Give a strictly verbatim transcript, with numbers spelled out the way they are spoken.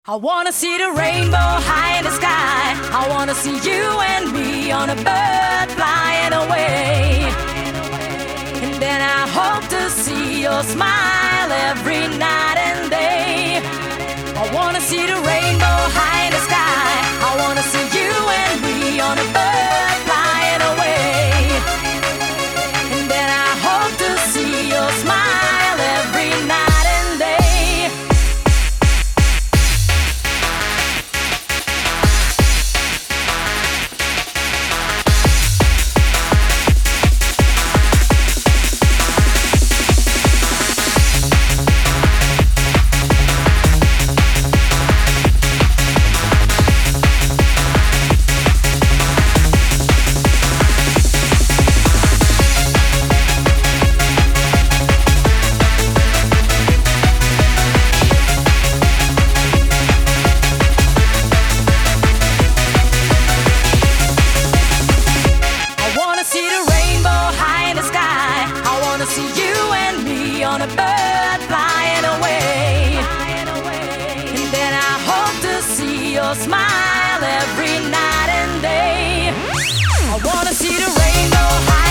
I wanna see the rainbow high in the sky. I wanna see you and me on a bird flying away. And then I hope to see your smile every night and day. I wanna see the rainbow high in the sky. I wanna see you and me on a bird flying away. And then I hope to see your smile every night and day. On a bird flying away. And then I hope to see your smile every night and day. I wanna see the rainbow high